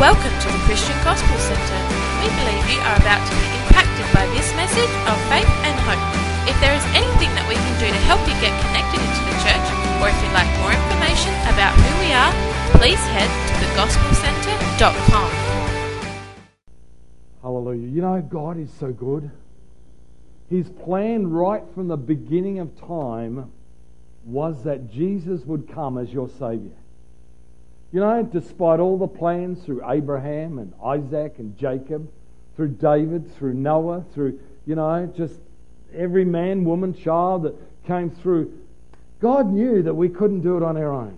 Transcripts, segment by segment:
Welcome to the Christian Gospel Centre. We believe you are about to be impacted by this message of faith and hope. If there is anything that we can do to help you get connected into the church, or if you'd like more information about who we are, please head to thegospelcentre.com. Hallelujah. You know, God is so good. His plan right from the beginning of time was that Jesus would come as your Saviour. You know, despite all the plans through Abraham and Isaac and Jacob, through David, through Noah, through, just every man, woman, child that came through, God knew that we couldn't do it on our own.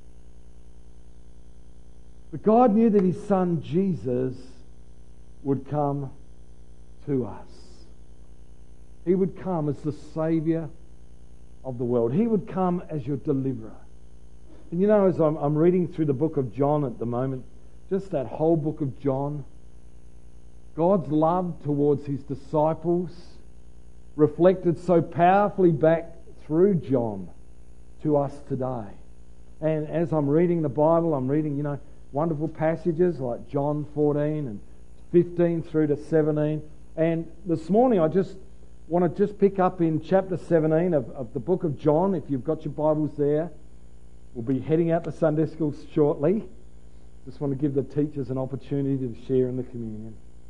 But God knew that His Son Jesus would come to us. He would come as the Saviour of the world. He would come as your deliverer. And as I'm reading through the book of John at the moment, just that whole book of John, God's love towards His disciples reflected so powerfully back through John to us today. And as I'm reading the Bible, I'm reading, wonderful passages like John 14 and 15 through to 17. And this morning I just want to pick up in chapter 17 of the book of John, if you've got your Bibles there. We'll be heading out to Sunday school shortly. Just want to give the teachers an opportunity to share in the communion.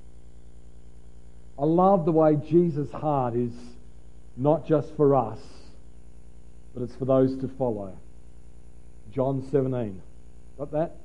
I love the way Jesus' heart is not just for us, but it's for those to follow. John 17. Got that?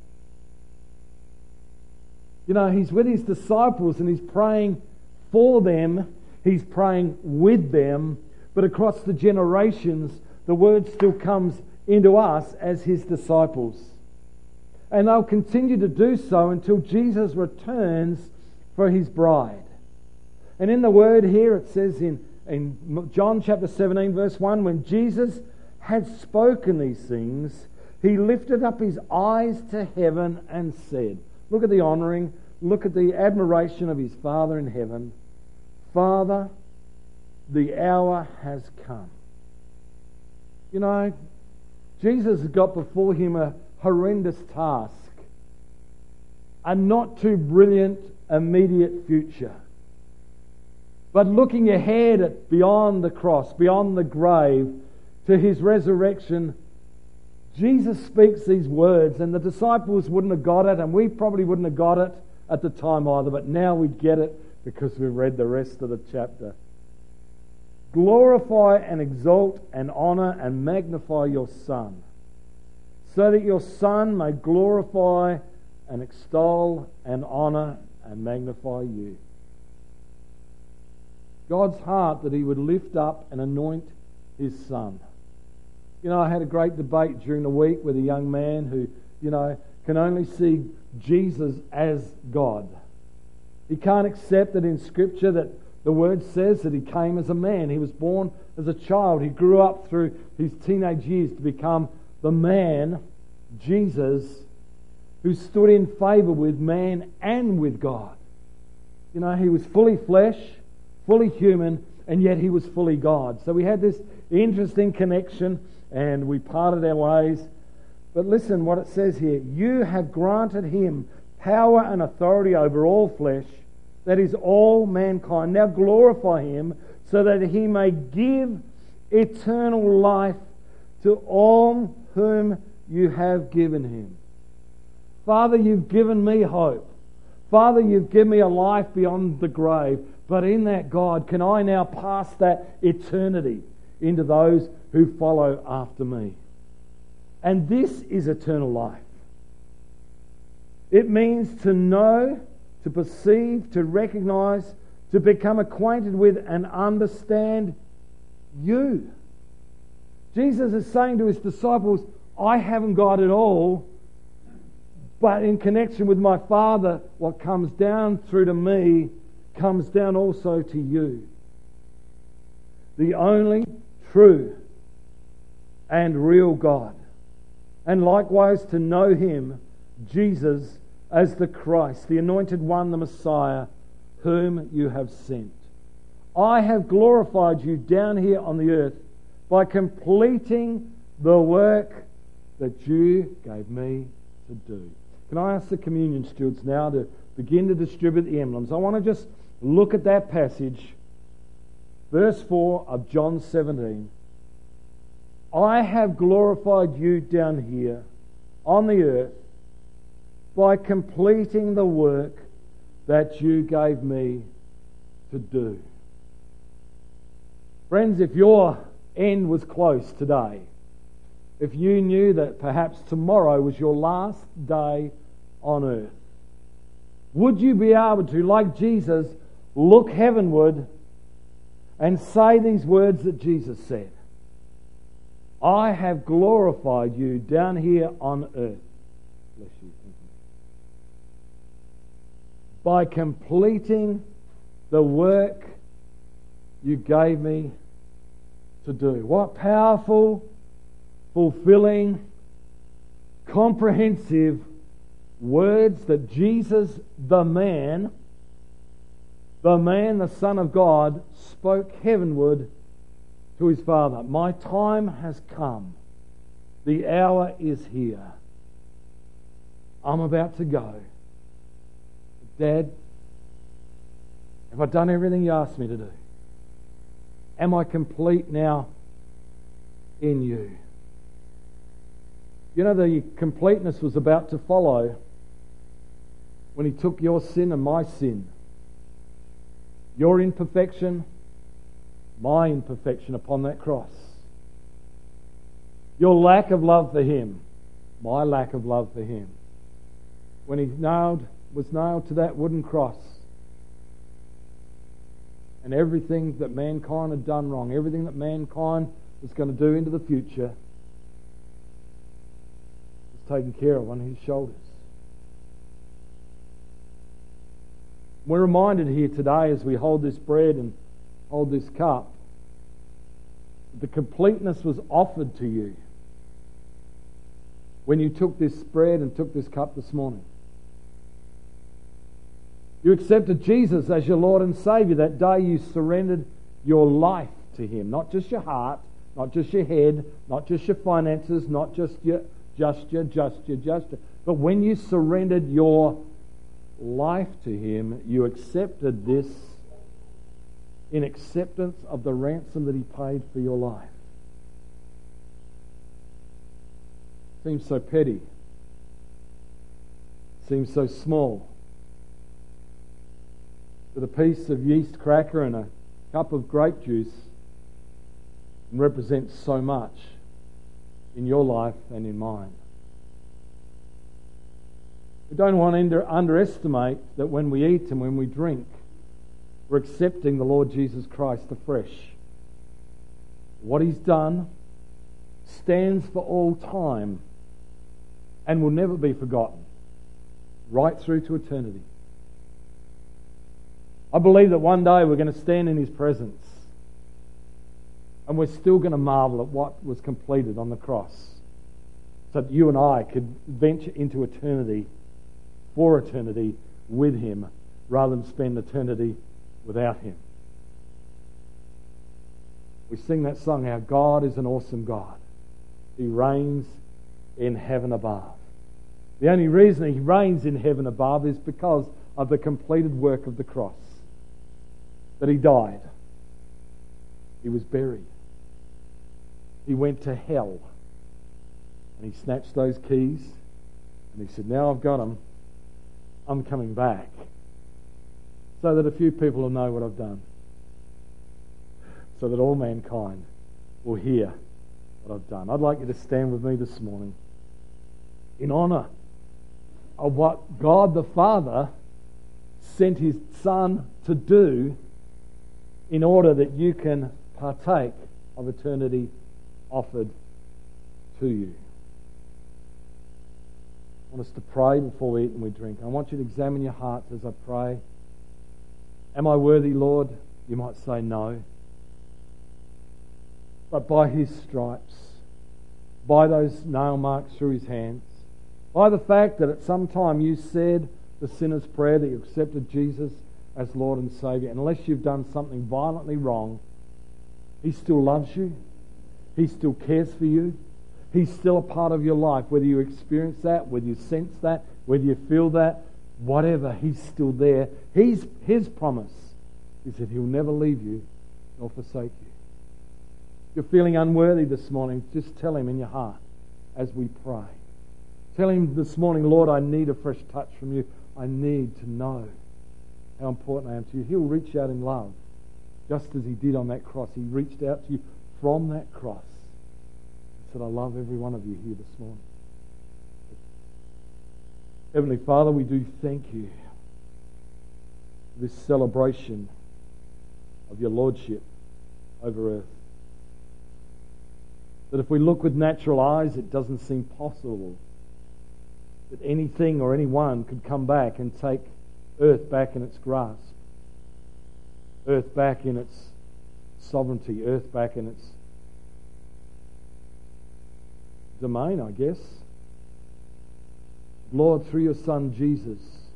He's with His disciples and He's praying for them. He's praying with them. But across the generations, the word still comes into us as His disciples. And they'll continue to do so until Jesus returns for His bride. And in the word here it says in John chapter 17 verse 1, when Jesus had spoken these things, He lifted up His eyes to heaven and said, look at the honouring, look at the admiration of His Father in heaven. Father, the hour has come. Jesus has got before Him a horrendous task, a not too brilliant immediate future. But looking ahead at beyond the cross, beyond the grave, to His resurrection, Jesus speaks these words, and the disciples wouldn't have got it, and we probably wouldn't have got it at the time either, but now we get it because we've read the rest of the chapter. Glorify and exalt and honour and magnify your Son, so that your Son may glorify and extol and honour and magnify you. God's heart that He would lift up and anoint His Son. I had a great debate during the week with a young man who, can only see Jesus as God. He can't accept that in Scripture that the Word says that He came as a man. He was born as a child. He grew up through His teenage years to become the man, Jesus, who stood in favour with man and with God. He was fully flesh, fully human, and yet He was fully God. So we had this interesting connection and we parted our ways. But listen what it says here. You have granted Him power and authority over all flesh, that is all mankind. Now glorify Him so that He may give eternal life to all whom you have given Him. Father, you've given me hope. Father, you've given me a life beyond the grave. But in that, God, can I now pass that eternity into those who follow after me? And this is eternal life. It means to know, to perceive, to recognise, to become acquainted with and understand you. Jesus is saying to His disciples, I haven't got it all, but in connection with my Father, what comes down through to me comes down also to you. The only true and real God. And likewise to know Him, Jesus, as the Christ, the Anointed One, the Messiah, whom you have sent. I have glorified you down here on the earth by completing the work that you gave me to do. Can I ask the communion stewards now to begin to distribute the emblems? I want to just look at that passage, verse 4 of John 17. I have glorified you down here on the earth by completing the work that you gave me to do. Friends, if your end was close today, if you knew that perhaps tomorrow was your last day on earth, would you be able to, like Jesus, look heavenward and say these words that Jesus said? I have glorified you down here on earth. Bless you. Thank you. By completing the work you gave me to do. What powerful, fulfilling, comprehensive words that Jesus, the man, the Son of God, spoke heavenward to his Father. My time has come. The hour is here. I'm about to go. Dad, have I done everything you asked me to do? Am I complete now in you? You know, the completeness was about to follow when he took your sin and my sin, your imperfection, my imperfection upon that cross. Your lack of love for him, my lack of love for him. When he was nailed to that wooden cross, and everything that mankind had done wrong, everything that mankind was going to do into the future, was taken care of on his shoulders. We're reminded here today as we hold this bread and hold this cup, the completeness was offered to you when you took this bread and took this cup this morning. You accepted Jesus as your Lord and Saviour. That day you surrendered your life to him. Not just your heart, not just your head, not just your finances, not just your, but when you surrendered your life to him, you accepted this in acceptance of the ransom that he paid for your life. Seems so petty. Seems so small. That a piece of yeast cracker and a cup of grape juice represents so much in your life and in mine. We don't want to underestimate that when we eat and when we drink, we're accepting the Lord Jesus Christ afresh. What he's done stands for all time and will never be forgotten, right through to eternity. I believe that one day we're going to stand in his presence and we're still going to marvel at what was completed on the cross, so that you and I could venture into eternity, for eternity, with him, rather than spend eternity without him. We sing that song, Our God is an Awesome God. He reigns in heaven above. The only reason he reigns in heaven above is because of the completed work of the cross. That he died. He was buried. He went to hell. And he snatched those keys and he said, now I've got them, I'm coming back, so that a few people will know what I've done, so that all mankind will hear what I've done. I'd like you to stand with me this morning in honour of what God the Father sent his Son to do in order that you can partake of eternity offered to you. I want us to pray before we eat and we drink. I want you to examine your hearts as I pray. Am I worthy, Lord? You might say no. But by his stripes, by those nail marks through his hands, by the fact that at some time you said the sinner's prayer, that you accepted Jesus as Lord and Saviour, unless you've done something violently wrong, he still loves you. He still cares for you. He's still a part of your life. Whether you experience that, whether you sense that, whether you feel that, whatever, He's still there. His promise is that He'll never leave you nor forsake you. If you're feeling unworthy this morning, just tell Him in your heart as we pray. Tell Him this morning, Lord, I need a fresh touch from You. I need to know how important I am to You. He'll reach out in love, just as He did on that cross. He reached out to you from that cross and said, I love every one of you here this morning. Heavenly Father, we do thank You for this celebration of Your Lordship over earth. That if we look with natural eyes, it doesn't seem possible that anything or anyone could come back and take earth back in its grasp, earth back in its sovereignty, earth back in its domain, I guess. Lord, through Your Son Jesus,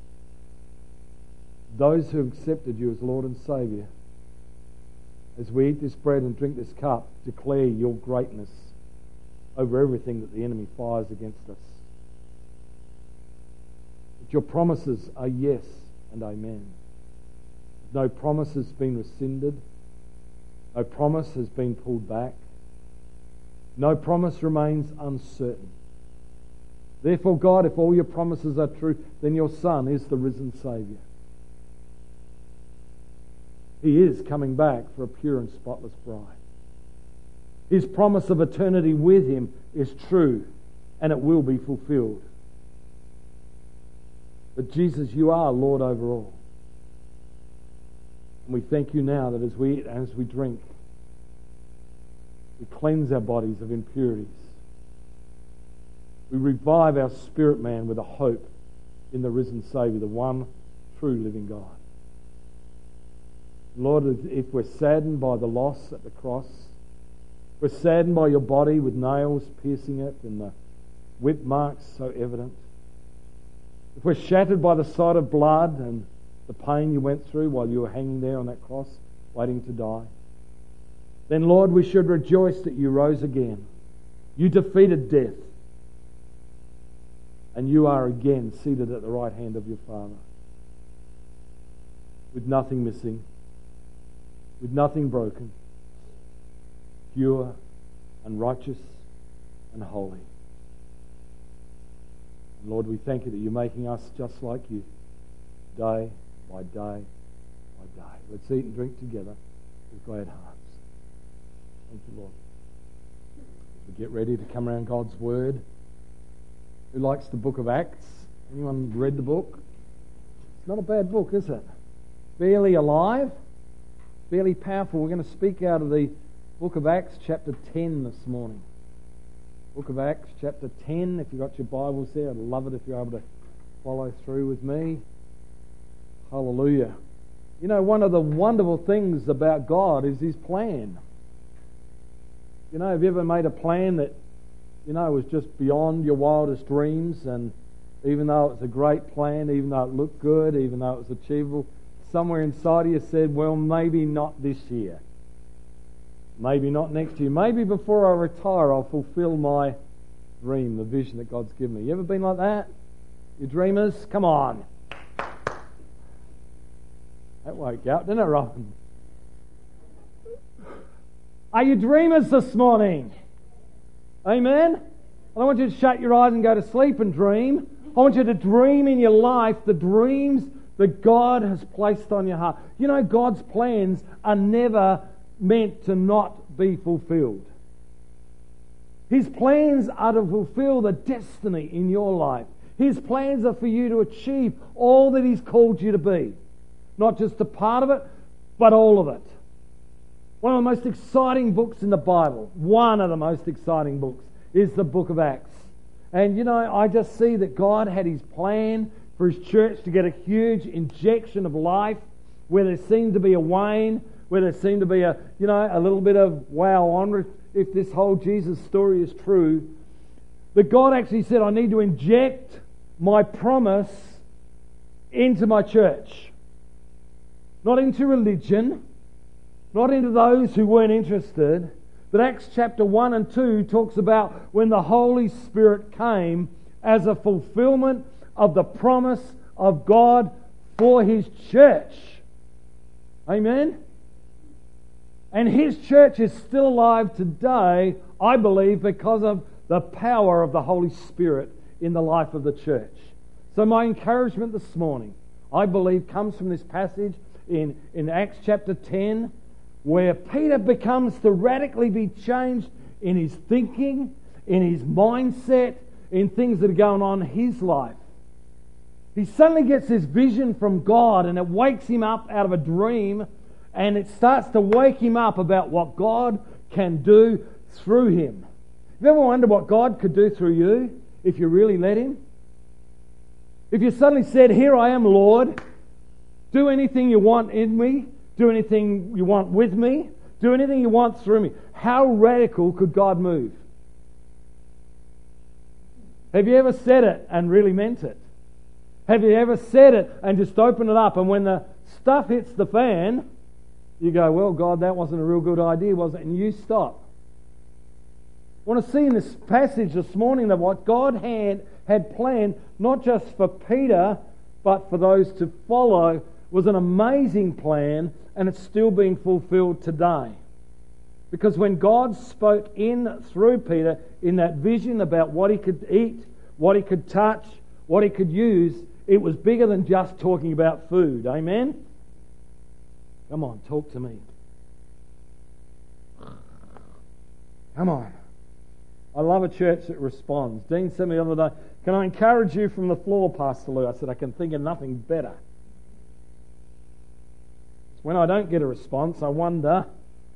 those who have accepted You as Lord and Saviour, as we eat this bread and drink this cup, declare Your greatness over everything that the enemy fires against us. That Your promises are yes and amen. No promise has been rescinded. No promise has been pulled back. No promise remains uncertain. Therefore, God, if all Your promises are true, then Your Son is the risen Saviour. He is coming back for a pure and spotless bride. His promise of eternity with Him is true, and it will be fulfilled. But Jesus, You are Lord over all. And we thank You now that as we eat and as we drink, we cleanse our bodies of impurities. We revive our spirit man with a hope in the risen Saviour, the one true living God. Lord, if we're saddened by the loss at the cross, we're saddened by Your body with nails piercing it and the whip marks so evident, if we're shattered by the sight of blood and the pain You went through while You were hanging there on that cross, waiting to die, then, Lord, we should rejoice that You rose again. You defeated death. And You are again seated at the right hand of Your Father, with nothing missing, with nothing broken, pure and righteous and holy. And Lord, we thank You that You're making us just like You, day by day by day. Let's eat and drink together with glad hearts. Thank You, Lord. As we get ready to come around God's Word, who likes the book of Acts? Anyone read the book? It's not a bad book, is it? Fairly alive, fairly powerful. We're going to speak out of the book of Acts chapter 10 this morning. Book of Acts chapter 10. If you've got your Bibles there, I'd love it if you're able to follow through with me. Hallelujah. You know, one of the wonderful things about God is His plan. You know, have you ever made a plan that, you know, was just beyond your wildest dreams, and even though it was a great plan, even though it looked good, even though it was achievable, somewhere inside of you said, well, maybe not this year. Maybe not next year. Maybe before I retire I'll fulfill my dream, the vision that God's given me. You ever been like that? You dreamers? Come on. That woke you up, didn't it, Robin? Are you dreamers this morning? Amen? I don't want you to shut your eyes and go to sleep and dream. I want you to dream in your life the dreams that God has placed on your heart. You know, God's plans are never meant to not be fulfilled. His plans are to fulfill the destiny in your life. His plans are for you to achieve all that He's called you to be. Not just a part of it, but all of it. One of the most exciting books in the Bible, one of the most exciting books, is the book of Acts. And you know, I just see that God had His plan for His church to get a huge injection of life where there seemed to be a wane, where there seemed to be a little bit of wow on if this whole Jesus story is true. That God actually said, I need to inject my promise into my church. Not into religion, not into those who weren't interested, But Acts chapter 1 and 2 talks about when the Holy Spirit came as a fulfillment of the promise of God for His church. Amen? And His church is still alive today, I believe, because of the power of the Holy Spirit in the life of the church. So my encouragement this morning, I believe, comes from this passage in Acts chapter 10, where Peter becomes to radically be changed in his thinking, in his mindset, in things that are going on in his life. He suddenly gets this vision from God, and it wakes him up out of a dream, and it starts to wake him up about what God can do through him. Have you ever wondered what God could do through you if you really let Him? If you suddenly said, "Here I am, Lord, do anything you want in me, do anything you want with me, do anything you want through me," how radical could God move? Have you ever said it and really meant it? Have you ever said it and just opened it up, and when the stuff hits the fan, you go, "Well, God, that wasn't a real good idea, was it?" And you stop. I want to see in this passage this morning that what God had planned, not just for Peter, but for those to follow, was an amazing plan, and it's still being fulfilled today. Because when God spoke in through Peter in that vision about what he could eat, what he could touch, what he could use, it was bigger than just talking about food. Amen? Come on, talk to me. Come on. I love a church that responds. Dean said to me the other day, "Can I encourage you from the floor, Pastor Lou?" I said, "I can think of nothing better." When I don't get a response, I wonder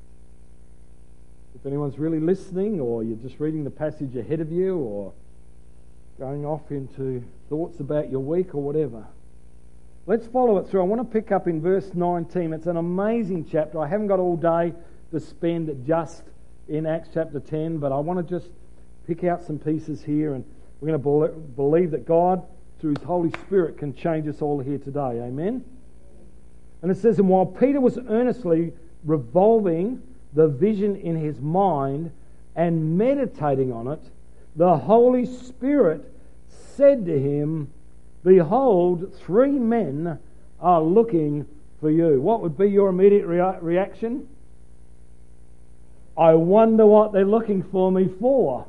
if anyone's really listening, or you're just reading the passage ahead of you, or going off into thoughts about your week or whatever. Let's follow it through. I want to pick up in verse 19. It's an amazing chapter. I haven't got all day to spend just in Acts chapter 10, but I want to just pick out some pieces here, and we're going to believe that God, through His Holy Spirit, can change us all here today. Amen? And it says, "And while Peter was earnestly revolving the vision in his mind and meditating on it, the Holy Spirit said to him, 'Behold, 3 men are looking for you.'" What would be your immediate reaction? I wonder what they're looking for me for.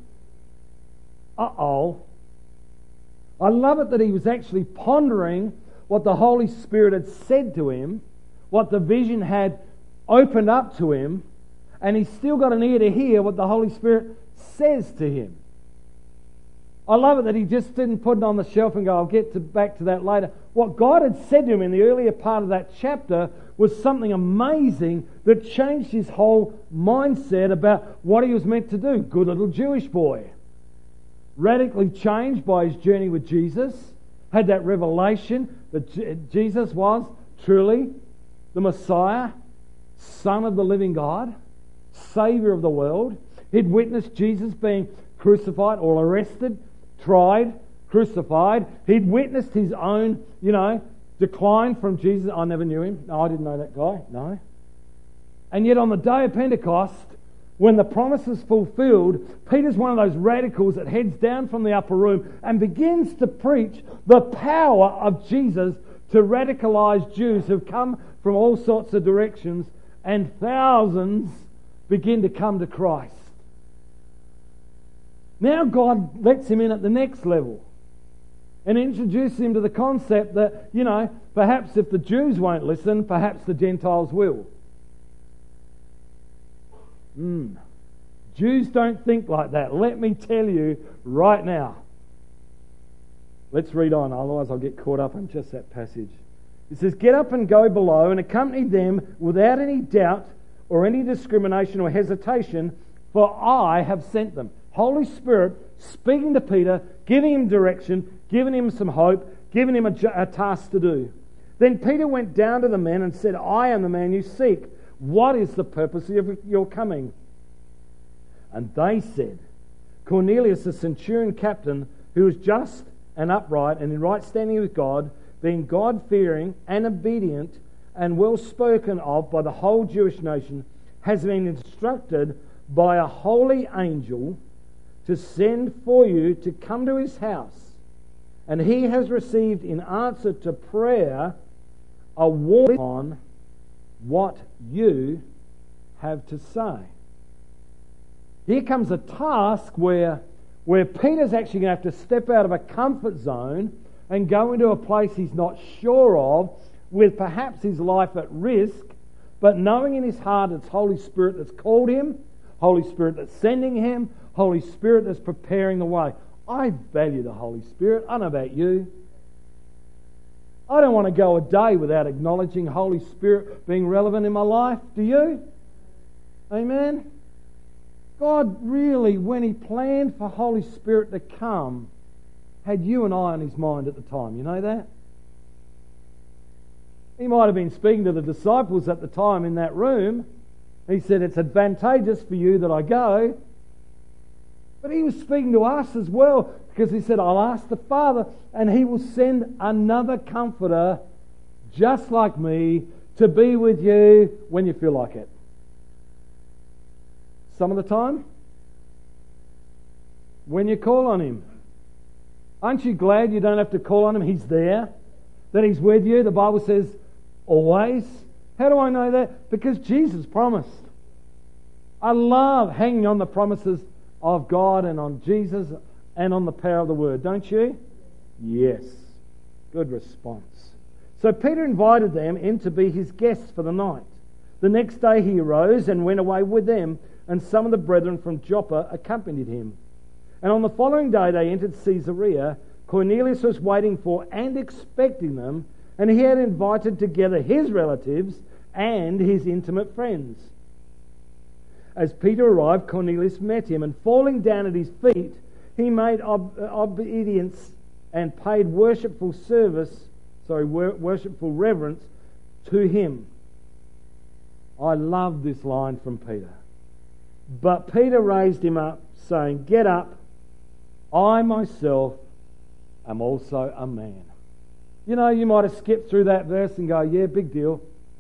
Uh-oh. I love it that he was actually pondering what the Holy Spirit had said to him, what the vision had opened up to him, and he's still got an ear to hear what the Holy Spirit says to him. I love it that he just didn't put it on the shelf and go, "I'll get back to that later." What God had said to him in the earlier part of that chapter was something amazing that changed his whole mindset about what he was meant to do. Good little Jewish boy. Radically changed by his journey with Jesus. Had that revelation that Jesus was truly the Messiah, Son of the living God, Saviour of the world. He'd witnessed Jesus being crucified or arrested, tried, crucified. He'd witnessed his own, decline from Jesus. I never knew him. No, I didn't know that guy. No. And yet on the day of Pentecost, when the promise is fulfilled, Peter's one of those radicals that heads down from the upper room and begins to preach the power of Jesus to radicalized Jews who've come from all sorts of directions, and thousands begin to come to Christ. Now God lets him in at the next level and introduces him to the concept that, perhaps if the Jews won't listen, perhaps the Gentiles will. Jews don't think like that. Let me tell you right now. Let's read on, otherwise I'll get caught up in just that passage. It says, "Get up and go below and accompany them without any doubt or any discrimination or hesitation, for I have sent them." Holy Spirit speaking to Peter, giving him direction, giving him some hope, giving him a task to do. Then Peter went down to the men and said, "I am the man you seek. What is the purpose of your coming?" And they said, "Cornelius, the centurion captain, who was just and upright and in right standing with God, being God-fearing and obedient and well spoken of by the whole Jewish nation, has been instructed by a holy angel to send for you to come to his house, and he has received in answer to prayer a warning on what you have to say. Here comes a task where Peter's actually going to have to step out of a comfort zone and go into a place he's not sure of, with perhaps his life at risk, but knowing in his heart it's Holy Spirit that's called him, Holy Spirit that's sending him, Holy Spirit that's preparing the way. I value the Holy Spirit. I don't know about you. I don't want to go a day without acknowledging Holy Spirit being relevant in my life. Do you? Amen? God really, when he planned for Holy Spirit to come, had you and I on his mind at the time. You know that? He might have been speaking to the disciples at the time in that room. He said, it's advantageous for you that I go. But he was speaking to us as well, because he said, I'll ask the Father, and he will send another comforter just like me to be with you when you feel like it. Some of the time, when you call on him. Aren't you glad you don't have to call on him? He's there, that he's with you. The Bible says always. How do I know that? Because Jesus promised. I love hanging on the promises of God and on Jesus and on the power of the Word, don't you? Yes. Good response. So Peter invited them in to be his guests for the night. The next day he arose and went away with them, and some of the brethren from Joppa accompanied him. And on the following day they entered Caesarea. Cornelius was waiting for and expecting them, and he had invited together his relatives and his intimate friends. As Peter arrived, Cornelius met him, and falling down at his feet, he made obedience and paid worshipful reverence to him. I love this line from Peter. But Peter raised him up, saying, Get up, I myself am also a man. You know, you might have skipped through that verse and go, yeah, big deal.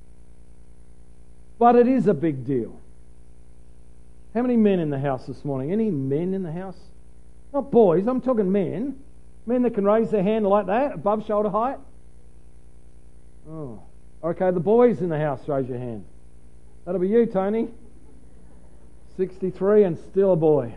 But it is a big deal. How many men in the house this morning? Any men in the house? Not boys, I'm talking men. Men that can raise their hand like that, above shoulder height. Oh, okay, the boys in the house, raise your hand. That'll be you, Tony. 63 and still a boy.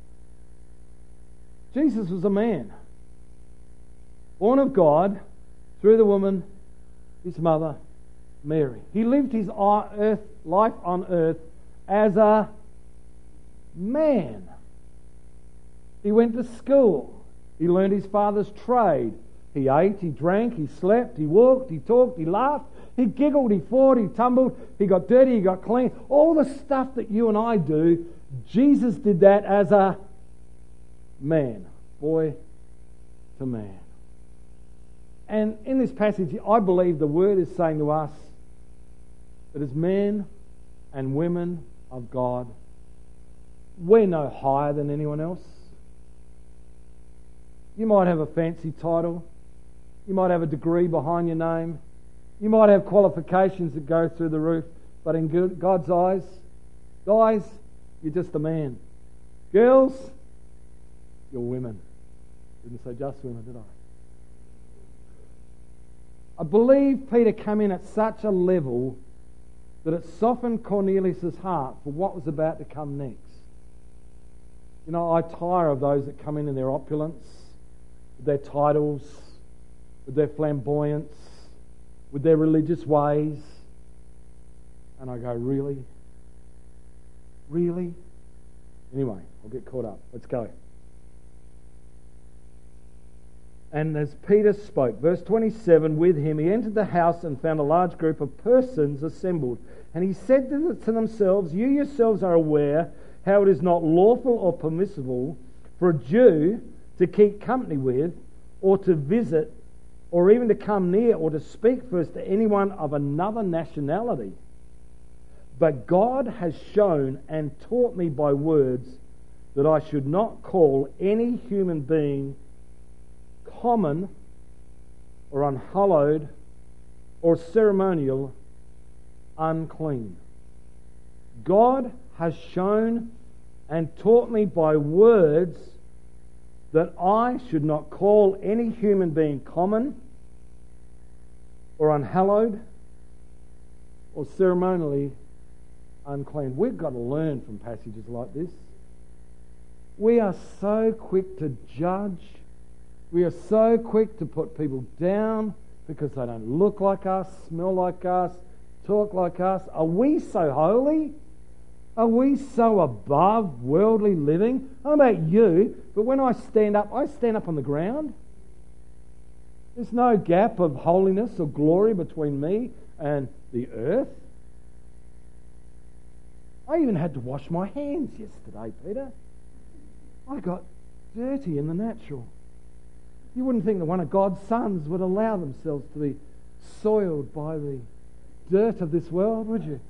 Jesus was a man, born of God through the woman, his mother, Mary. He lived his life on earth as a man. He went to school. He learned his father's trade. He ate, he drank, he slept, he walked, he talked, he laughed, he giggled, he fought, he tumbled, he got dirty, he got clean. All the stuff that you and I do, Jesus did that as a man, boy to man. And in this passage, I believe the Word is saying to us that as men and women of God, we're no higher than anyone else. You might have a fancy title. You might have a degree behind your name. You might have qualifications that go through the roof. But in God's eyes, guys, you're just a man. Girls, you're women. Didn't say just women, did I? I believe Peter came in at such a level that it softened Cornelius' heart for what was about to come next. You know, I tire of those that come in their opulence, with their titles, with their flamboyance, with their religious ways. And I go, really? Really? Anyway, I'll get caught up. Let's go. And as Peter spoke, verse 27, with him, he entered the house and found a large group of persons assembled. And he said to themselves, You yourselves are aware how it is not lawful or permissible for a Jew to keep company with, or to visit, or even to come near, or to speak first to anyone of another nationality. But God has shown and taught me by words that I should not call any human being common or unhallowed or ceremonial unclean. God has shown and taught me by words that I should not call any human being common or unhallowed or ceremonially unclean. We've got to learn from passages like this. We are so quick to judge. We are so quick to put people down because they don't look like us, smell like us, talk like us. Are we so holy? Are we so above worldly living? I don't know about you, but when I stand up on the ground. There's no gap of holiness or glory between me and the earth. I even had to wash my hands yesterday, Peter. I got dirty in the natural. You wouldn't think that one of God's sons would allow themselves to be soiled by the dirt of this world, would you?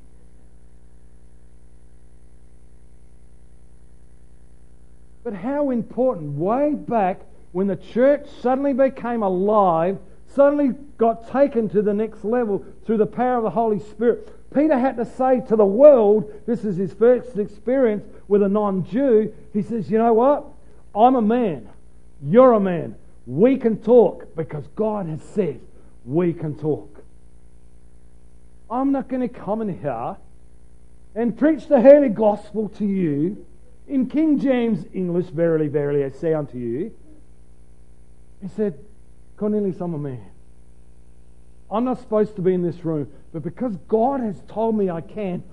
But how important, way back when the church suddenly became alive, suddenly got taken to the next level through the power of the Holy Spirit. Peter had to say to the world, this is his first experience with a non-Jew, he says, you know what? I'm a man. You're a man. We can talk because God has said we can talk. I'm not going to come in here and preach the holy gospel to you in King James English, verily, verily, I say unto you. He said, Cornelius, I'm a man. I'm not supposed to be in this room, but because God has told me I can.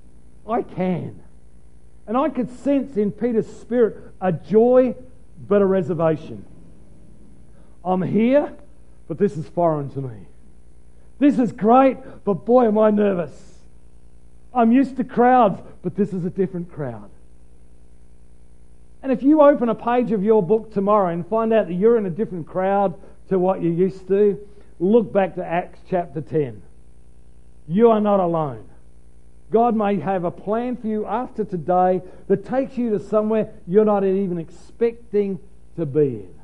And I could sense in Peter's spirit a joy but a reservation. I'm here, but this is foreign to me. This is great, but boy am I nervous. I'm used to crowds, but this is a different crowd. And if you open a page of your book tomorrow and find out that you're in a different crowd to what you used to, look back to Acts chapter 10. You are not alone. God may have a plan for you after today that takes you to somewhere you're not even expecting to be in.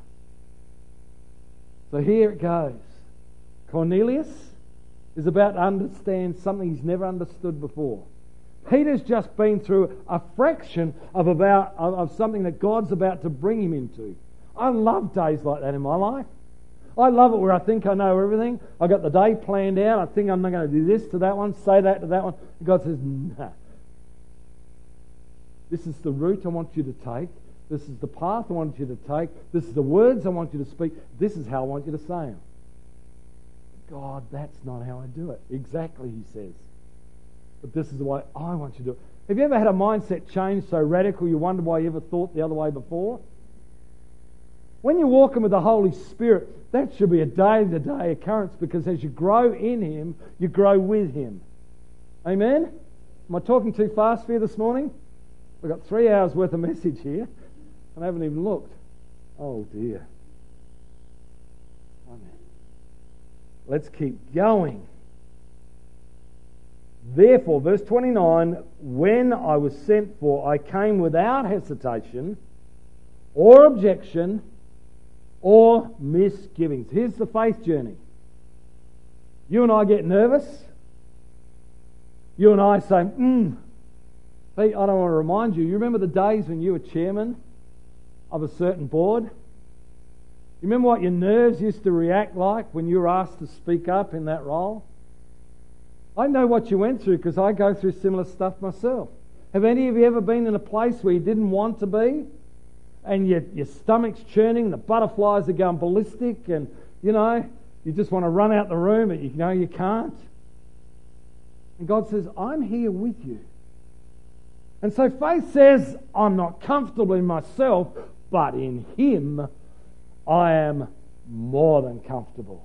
So here it goes. Cornelius is about to understand something he's never understood before. Peter's just been through a fraction of something that God's about to bring him into. I love days like that in my life. I love it where I think I know everything. I got the day planned out. I think I'm not going to do this to that one, say that to that one. And God says, nah. This is the route I want you to take. This is the path I want you to take. This is the words I want you to speak. This is how I want you to say them. God, that's not how I do it. Exactly, he says. But this is the way I want you to do it. Have you ever had a mindset change so radical you wonder why you ever thought the other way before? When you're walking with the Holy Spirit, that should be a day-to-day occurrence, because as you grow in Him, you grow with Him. Amen? Am I talking too fast for you this morning? We've got 3 hours worth of message here, and I haven't even looked. Oh dear. Amen. Let's keep going. Therefore, verse 29, when I was sent for, I came without hesitation or objection or misgivings. Here's the faith journey. You and I get nervous. You and I say, Pete, I don't want to remind you. You remember the days when you were chairman of a certain board? You remember what your nerves used to react like when you were asked to speak up in that role? I know what you went through because I go through similar stuff myself. Have any of you ever been in a place where you didn't want to be? And your stomach's churning, the butterflies are going ballistic, and you just want to run out the room, but you can't. And God says, I'm here with you. And so faith says, I'm not comfortable in myself, but in Him I am more than comfortable.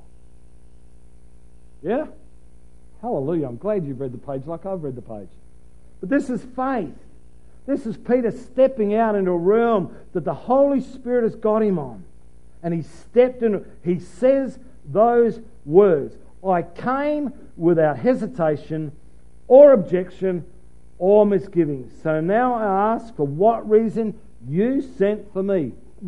Yeah? Hallelujah. I'm glad you've read the page like I've read the page. But this is faith. This is Peter stepping out into a realm that the Holy Spirit has got him on. And he stepped in. He says those words. I came without hesitation or objection or misgivings. So now I ask, for what reason you sent for me?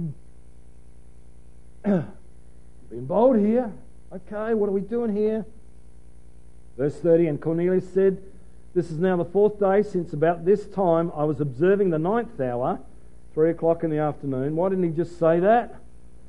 Being bold here. Okay, what are we doing here? Verse 30, and Cornelius said, This is now the 4th day since about this time I was observing the 9th hour, 3 o'clock in the afternoon. Why didn't he just say that?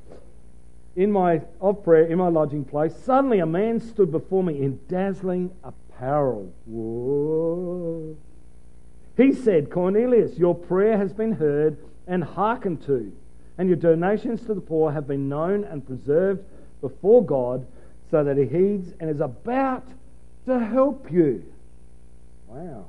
Of prayer in my lodging place, suddenly a man stood before me in dazzling apparel. Whoa. He said, Cornelius, your prayer has been heard and hearkened to, and your donations to the poor have been known and preserved before God, so that he heeds and is about to help you. Wow.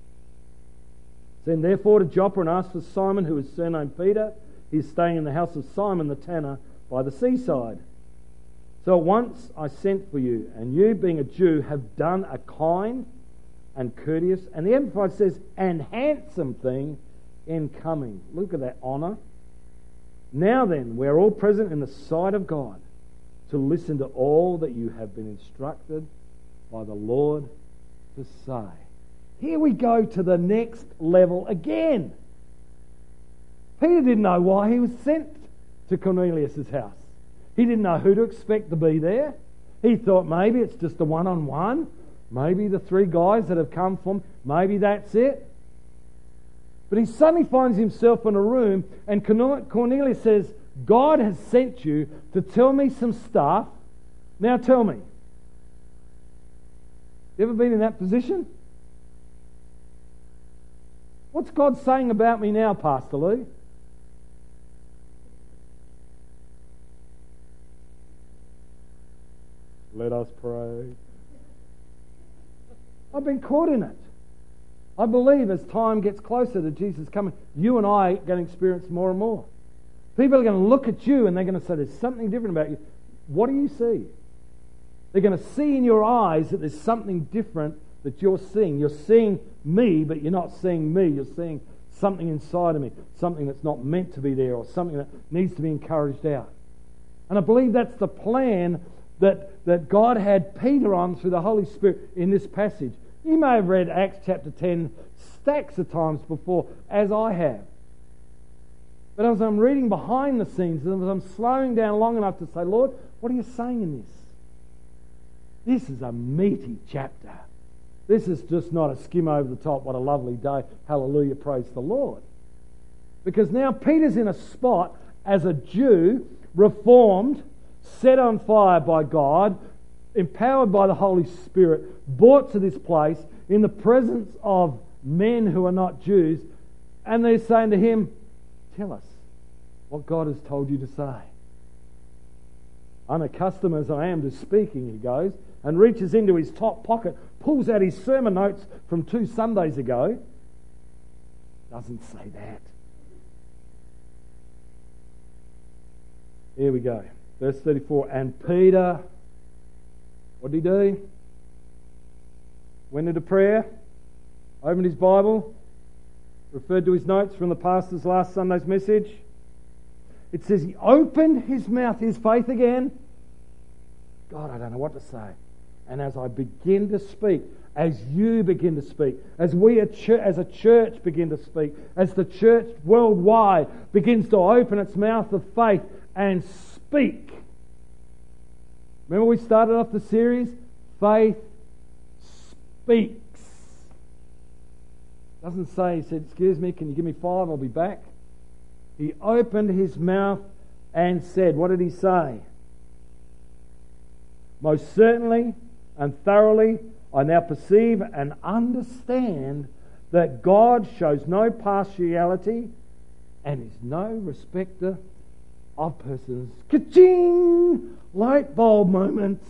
Send therefore to Joppa and ask for Simon, who is surnamed Peter. He is staying in the house of Simon the tanner by the seaside. So at once I sent for you, and you, being a Jew, have done a kind and courteous, and the Amplified says, and handsome thing in coming. Look at that honour. Now then, we're all present in the sight of God to listen to all that you have been instructed by the Lord to say. Here we go to the next level again. Peter didn't know why he was sent to Cornelius' house. He didn't know who to expect to be there. He thought maybe it's just a one-on-one. Maybe the 3 guys that have come from, maybe that's it. But he suddenly finds himself in a room, and Cornelius says, God has sent you to tell me some stuff. Now tell me. You ever been in that position? What's God saying about me now, Pastor Lee? Let us pray. I've been caught in it. I believe as time gets closer to Jesus coming, you and I are going to experience more and more. People are going to look at you and they're going to say, there's something different about you. What do you see? They're going to see in your eyes that there's something different that you're seeing. You're seeing me, but you're not seeing me. You're seeing something inside of me, something that's not meant to be there, or something that needs to be encouraged out. And I believe that's the plan that God had Peter on through the Holy Spirit in this passage. You may have read Acts chapter 10 stacks of times before, as I have. But as I'm reading behind the scenes, as I'm slowing down long enough to say, Lord, what are you saying in this? This is a meaty chapter. This is just not a skim over the top, what a lovely day, hallelujah, praise the Lord. Because now Peter's in a spot as a Jew, reformed, set on fire by God, empowered by the Holy Spirit, brought to this place in the presence of men who are not Jews, and they're saying to him, tell us what God has told you to say. Unaccustomed as I am to speaking, he goes, and reaches into his top pocket, pulls out his sermon notes from 2 Sundays ago. Doesn't say that. Here we go. Verse 34, and Peter, what did he do? Went into prayer, opened his Bible, referred to his notes from the pastor's last Sunday's message. It says he opened his mouth, his faith again. God, I don't know what to say. And as I begin to speak, as you begin to speak, as we as a church begin to speak, as the church worldwide begins to open its mouth of faith and speak. Remember we started off the series? Faith speaks. Doesn't say, he said, excuse me, can you give me 5? I'll be back. He opened his mouth and said, what did he say? Most certainly and thoroughly I now perceive and understand that God shows no partiality and is no respecter of persons. Ka-ching! Light bulb moment.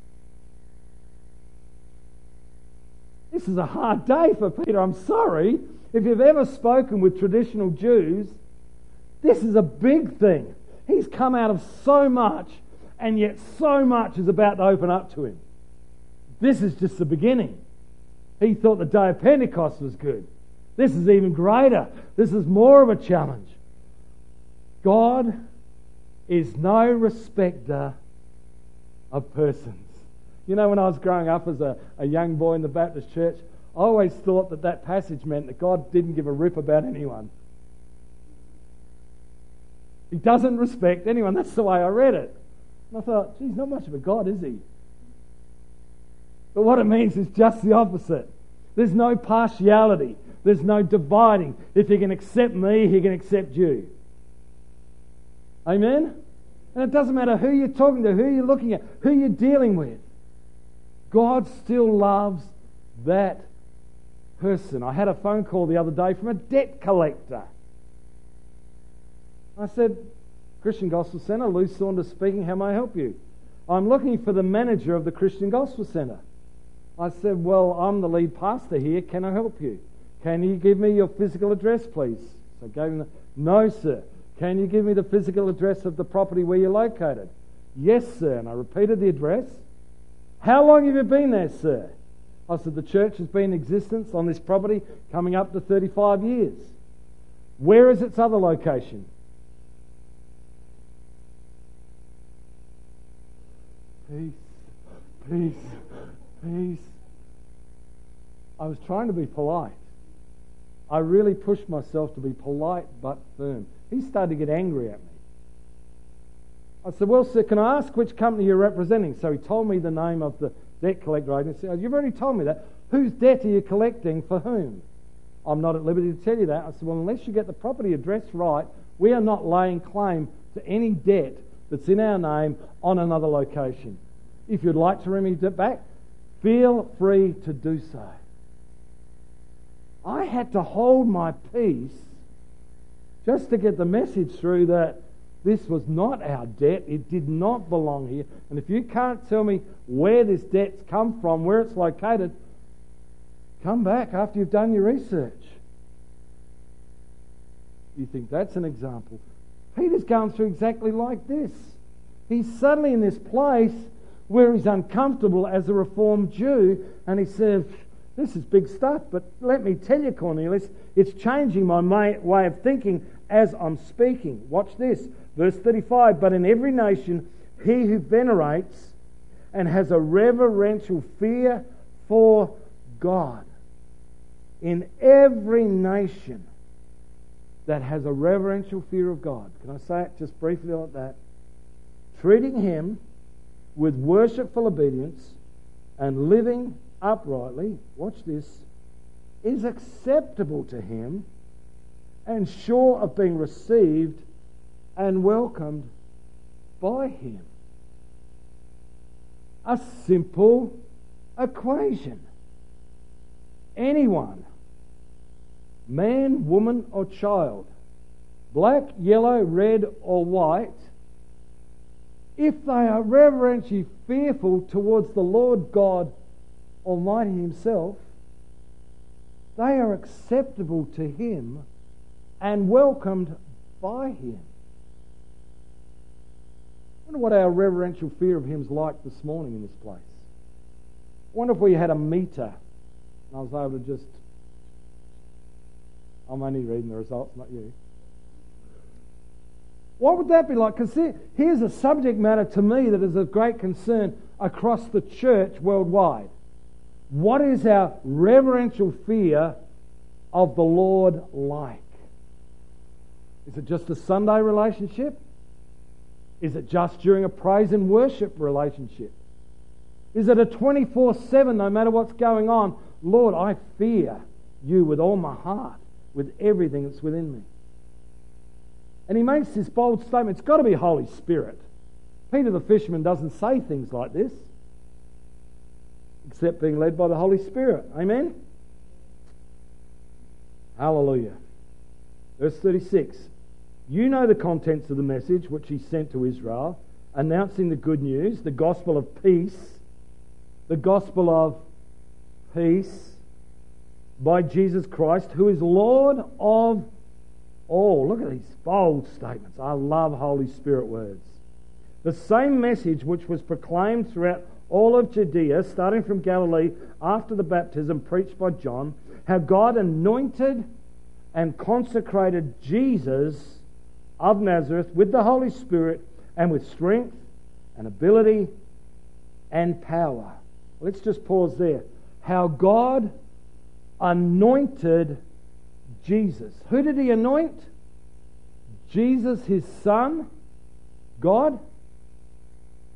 This is a hard day for Peter. I'm sorry. If you've ever spoken with traditional Jews, this is a big thing. He's come out of so much, and yet so much is about to open up to him. This is just the beginning. He thought the day of Pentecost was good. This is even greater. This is more of a challenge. God is no respecter of persons. You know, when I was growing up as a young boy in the Baptist church, I always thought that passage meant that God didn't give a rip about anyone. He doesn't respect anyone. That's the way I read it. And I thought, not much of a God, is he? But what it means is just the opposite. There's no partiality. There's no dividing. If He can accept me, He can accept you. Amen? And it doesn't matter who you're talking to, who you're looking at, who you're dealing with. God still loves that person. I had a phone call the other day from a debt collector. I said, Christian Gospel Centre, Lou Saunders speaking, how may I help you? I'm looking for the manager of the Christian Gospel Centre. I said, well, I'm the lead pastor here, can I help you? Can you give me your physical address, please? So I gave him no, sir. Can you give me the physical address of the property where you're located? Yes, sir. And I repeated the address. How long have you been there, sir? I said, the church has been in existence on this property coming up to 35 years. Where is its other location? Peace, peace, peace. I was trying to be polite. I really pushed myself to be polite but firm. He started to get angry at me. I said, well, sir, can I ask which company you're representing? So he told me the name of the debt collector agency. Oh, you've already told me that. Whose debt are you collecting for whom? I'm not at liberty to tell you that. I said, well, unless you get the property address right, we are not laying claim to any debt that's in our name on another location. If you'd like to remedy it back, feel free to do so. I had to hold my peace just to get the message through that this was not our debt. It did not belong here. And if you can't tell me where this debt's come from, where it's located, come back after you've done your research. You think that's an example? Peter's going through exactly like this. He's suddenly in this place where he's uncomfortable as a Reformed Jew, and he says, this is big stuff, but let me tell you, Cornelius, it's changing my way of thinking as I'm speaking. Watch this. Verse 35, but in every nation, he who venerates and has a reverential fear for God. In every nation that has a reverential fear of God. Can I say it just briefly like that? Treating Him with worshipful obedience and living uprightly, watch this, is acceptable to Him and sure of being received and welcomed by Him. A simple equation. Anyone, man, woman or child, black, yellow, red or white, if they are reverentially fearful towards the Lord God Almighty Himself, they are acceptable to Him and welcomed by Him. I wonder what our reverential fear of Him is like this morning in this place. I wonder if we had a meter and I was able to just... I'm only reading the results, not you. What would that be like? Because here's a subject matter to me that is of great concern across the church worldwide. What is our reverential fear of the Lord like? Is it just a Sunday relationship? Is it just during a praise and worship relationship? Is it a 24/7, no matter what's going on? Lord, I fear you with all my heart, with everything that's within me. And he makes this bold statement, it's got to be Holy Spirit. Peter the fisherman doesn't say things like this, except being led by the Holy Spirit. Amen? Hallelujah. Verse 36. You know the contents of the message which he sent to Israel, announcing the good news, the gospel of peace, by Jesus Christ, who is Lord of all. Look at these bold statements. I love Holy Spirit words. The same message which was proclaimed throughout all of Judea, starting from Galilee after the baptism preached by John, how God anointed and consecrated Jesus of Nazareth with the Holy Spirit and with strength and ability and power. Let's just pause there. How God anointed Jesus. Who did He anoint? Jesus, His Son, God?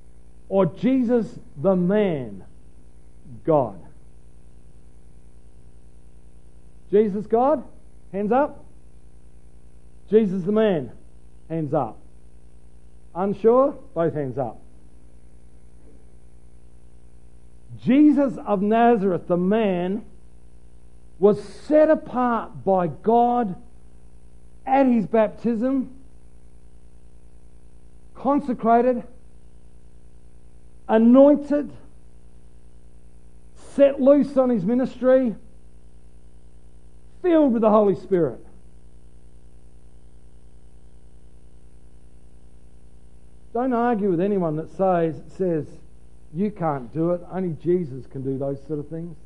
Or Jesus, the man, God? Jesus God? Hands up. Jesus the man? Hands up. Unsure? Both hands up. Jesus of Nazareth, the man, was set apart by God at his baptism, consecrated, anointed, set loose on his ministry, filled with the Holy Spirit. Don't argue with anyone that says you can't do it, only Jesus can do those sort of things.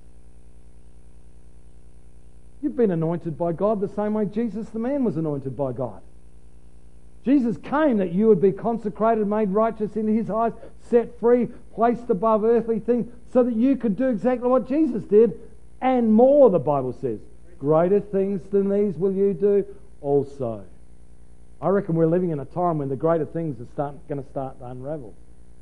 You've been anointed by God the same way Jesus the man was anointed by God. Jesus came that you would be consecrated, made righteous in his eyes, set free, placed above earthly things, so that you could do exactly what Jesus did, and more, the Bible says. Greater things than these will you do also. I reckon we're living in a time when the greater things are going to start to unravel.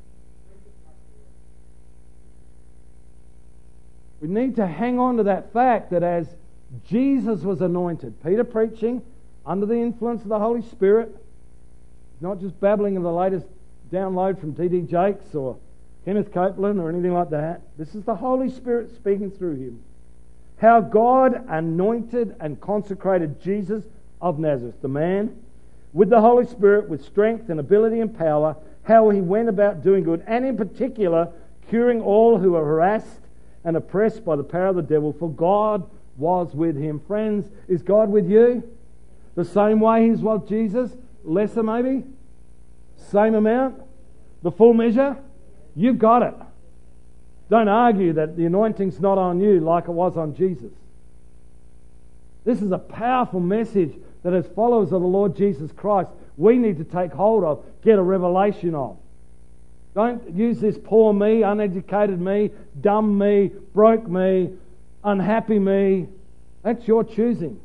We need to hang on to that fact that as Jesus was anointed, Peter preaching under the influence of the Holy Spirit, not just babbling of the latest download from T.D. Jakes or Kenneth Copeland or anything like that. This is the Holy Spirit speaking through him. How God anointed and consecrated Jesus of Nazareth, the man, with the Holy Spirit, with strength and ability and power, how he went about doing good, and in particular, curing all who were harassed and oppressed by the power of the devil, for God was with him. Friends, is God with you? The same way he was with Jesus? Lesser maybe? Same amount? The full measure? You've got it. Don't argue that the anointing's not on you like it was on Jesus. This is a powerful message that as followers of the Lord Jesus Christ, we need to take hold of, get a revelation of. Don't use this poor me, uneducated me, dumb me, broke me, unhappy me. That's your choosing.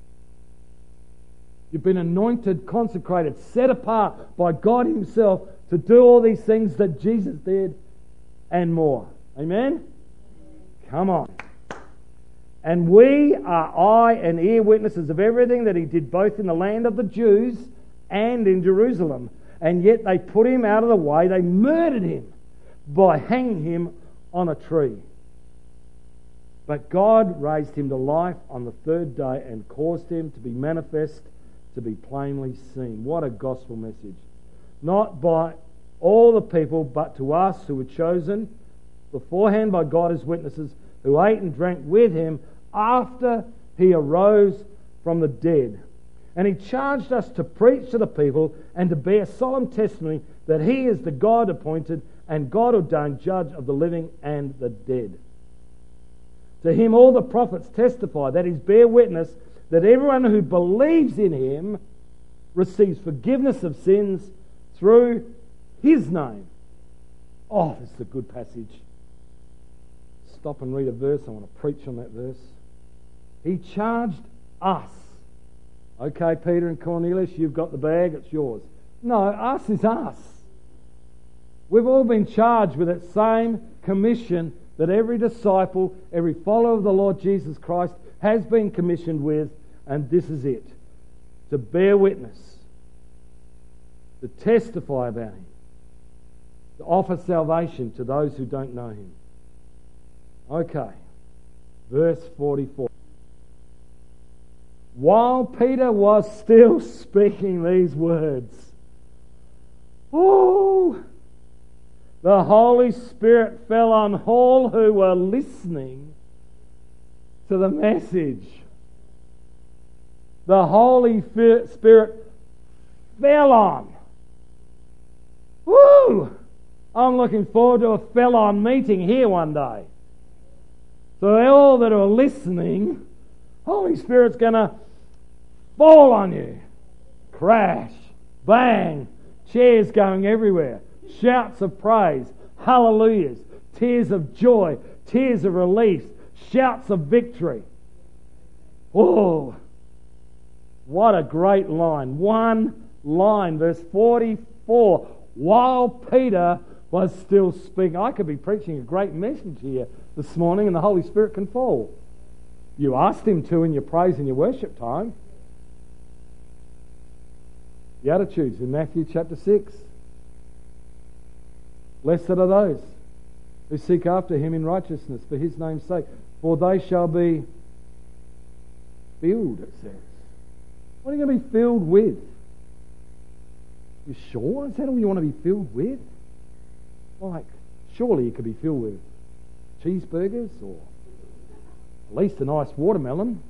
You've been anointed, consecrated, set apart by God himself to do all these things that Jesus did and more. Amen? Come on. And we are eye and ear witnesses of everything that he did both in the land of the Jews and in Jerusalem. And yet they put him out of the way. They murdered him by hanging him on a tree. But God raised him to life on the third day and caused him to be manifest, to be plainly seen. What a gospel message. Not by all the people, but to us who were chosen beforehand by God as witnesses, who ate and drank with him after he arose from the dead. And he charged us to preach to the people and to bear solemn testimony that he is the God appointed and God ordained judge of the living and the dead. To him all the prophets testify, that is, bear witness, that everyone who believes in him receives forgiveness of sins through his name. Oh, this is a good passage. Stop and read a verse. I want to preach on that verse. He charged us. Okay, Peter and Cornelius, you've got the bag, it's yours. No, us is us. We've all been charged with that same commission that every disciple, every follower of the Lord Jesus Christ has been commissioned with, and this is it. To bear witness, to testify about him, to offer salvation to those who don't know him. Okay, verse 44. While Peter was still speaking these words, the Holy Spirit fell on all who were listening to the message. The Holy Spirit fell on. Woo! I'm looking forward to a fell-on meeting here one day. So all that are listening, Holy Spirit's going to fall on you. Crash. Bang. Chairs going everywhere. Shouts of praise. Hallelujahs. Tears of joy. Tears of relief. Shouts of victory. Whoa. What a great line. One line. Verse 44. While Peter was still speaking. I could be preaching a great message here this morning and the Holy Spirit can fall. You asked him to in your praise and your worship time. Beatitudes in Matthew chapter 6. Blessed are those who seek after him in righteousness for his name's sake, for they shall be filled, it says. What are you going to be filled with? You sure? Is that all you want to be filled with? Like, surely you could be filled with cheeseburgers or at least a nice watermelon.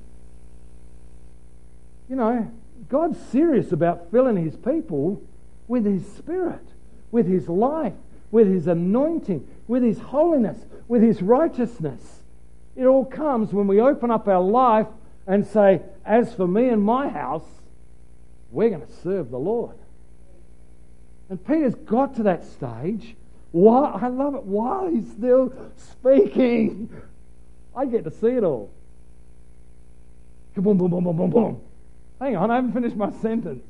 You know, God's serious about filling his people with his Spirit, with his life, with his anointing, with his holiness, with his righteousness. It all comes when we open up our life and say, as for me and my house, we're going to serve the Lord. And Peter's got to that stage. Why? I love it. While he's still speaking, I get to see it all. Boom, boom, boom, boom, boom, boom. Hang on, I haven't finished my sentence.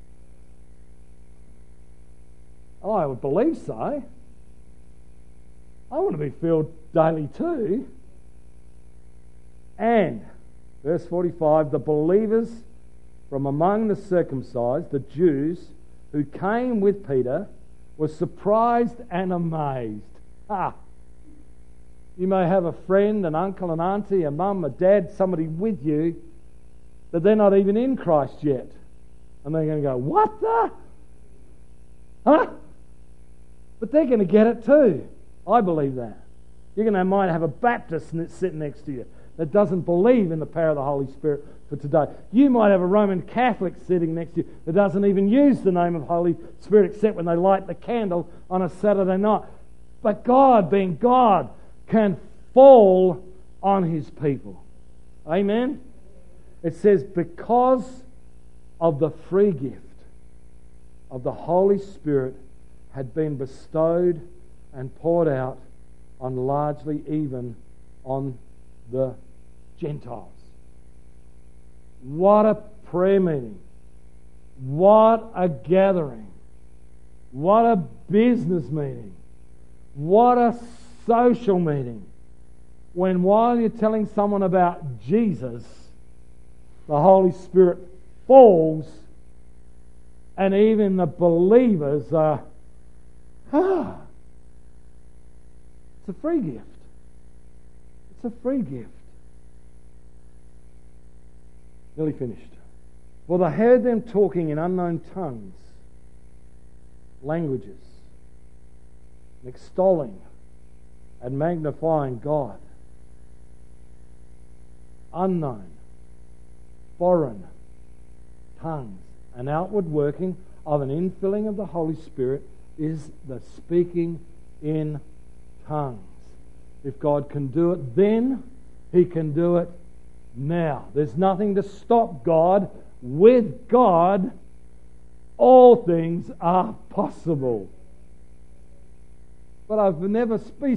Oh, I would believe so. I want to be filled daily too. And, verse 45, the believers from among the circumcised, the Jews, who came with Peter, were surprised and amazed. You may have a friend, an uncle, an auntie, a mum, a dad, somebody with you, but they're not even in Christ yet. And they're going to go, what the? Huh? But they're going to get it too. I believe that. You're going to might have a Baptist sitting next to you that doesn't believe in the power of the Holy Spirit for today. You might have a Roman Catholic sitting next to you that doesn't even use the name of Holy Spirit except when they light the candle on a Saturday night. But God, being God, can fall on his people. Amen? It says, because of the free gift of the Holy Spirit had been bestowed and poured out on largely even on the Gentiles. What a prayer meeting. What a gathering. What a business meeting. What a social meeting. When while you're telling someone about Jesus, the Holy Spirit falls and even the believers are, it's a free gift. It's a free gift. Nearly finished. For they heard them talking in unknown tongues, languages, and extolling and magnifying God. Unknown, foreign tongues. An outward working of an infilling of the Holy Spirit is the speaking in tongues. If God can do it then, he can do it now. There's nothing to stop God. With God, all things are possible. But I've never spoke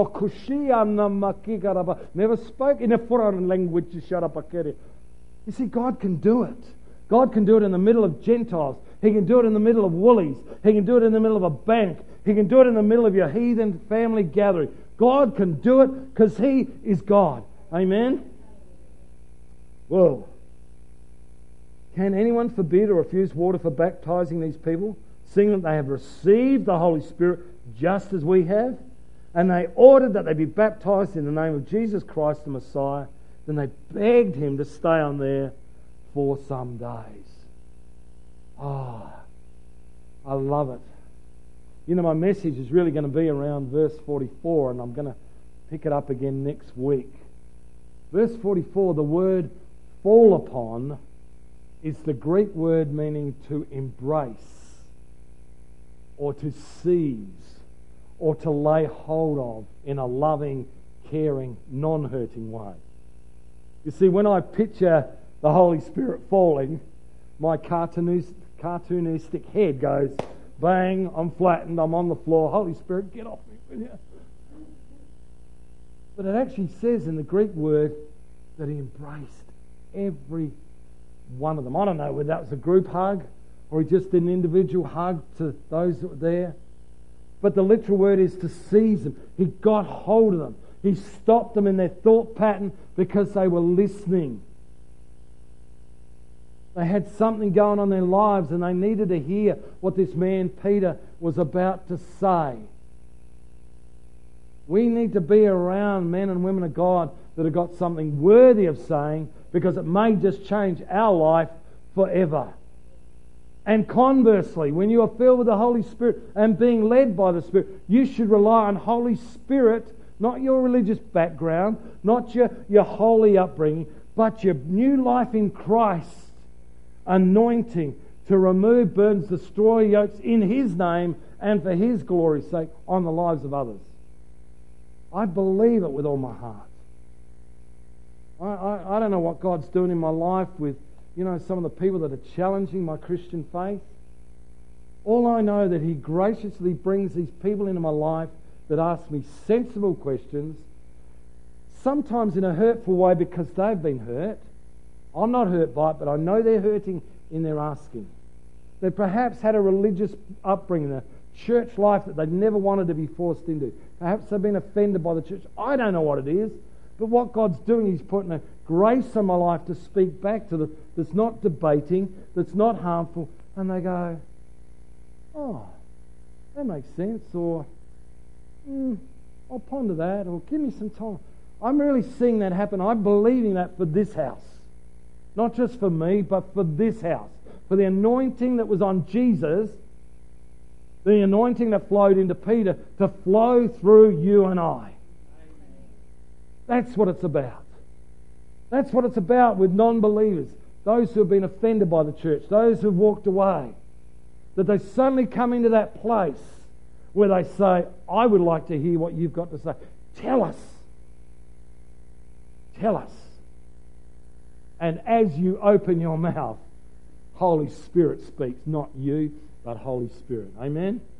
in a foreign language. You see, God can do it. God can do it in the middle of Gentiles. He can do it in the middle of Woolies. He can do it in the middle of a bank. He can do it in the middle of your heathen family gathering. God can do it because he is God. Amen? Whoa. Can anyone forbid or refuse water for baptizing these people, seeing that they have received the Holy Spirit just as we have? And they ordered that they be baptized in the name of Jesus Christ the Messiah. Then they begged him to stay on there for some days. I love it. You know, my message is really going to be around verse 44, and I'm going to pick it up again next week. Verse 44, the word fall upon is the Greek word meaning to embrace or to seize or to lay hold of in a loving, caring, non-hurting way. You see, when I picture the Holy Spirit falling, my cartoonistic head goes, bang, I'm flattened, I'm on the floor, Holy Spirit, get off me, will you? But it actually says in the Greek word that he embraced every one of them. I don't know whether that was a group hug or he just did an individual hug to those that were there. But the literal word is to seize them. He got hold of them. He stopped them in their thought pattern because they were listening. They had something going on in their lives and they needed to hear what this man Peter was about to say. We need to be around men and women of God that have got something worthy of saying, because it may just change our life forever. And conversely, when you are filled with the Holy Spirit and being led by the Spirit, you should rely on Holy Spirit, not your religious background, not your holy upbringing, but your new life in Christ anointing to remove burdens, destroy yokes in His name and for His glory's sake on the lives of others. I believe it with all my heart. I don't know what God's doing in my life with, some of the people that are challenging my Christian faith. All I know that He graciously brings these people into my life that ask me sensible questions, sometimes in a hurtful way because they've been hurt. I'm not hurt by it, but I know they're hurting in their asking. They perhaps had a religious upbringing, a church life that they never wanted to be forced into. Perhaps they've been offended by the church. I don't know what it is. But what God's doing, He's putting a grace on my life to speak back to them that's not debating, that's not harmful. And they go, oh, that makes sense. Or, I'll ponder that. Or give me some time. I'm really seeing that happen. I'm believing that for this house. Not just for me, but for this house. For the anointing that was on Jesus, the anointing that flowed into Peter, to flow through you and I. That's what it's about. That's what it's about with non-believers, those who have been offended by the church, those who have walked away, that they suddenly come into that place where they say, I would like to hear what you've got to say. Tell us. Tell us. And as you open your mouth, Holy Spirit speaks, not you, but Holy Spirit. Amen?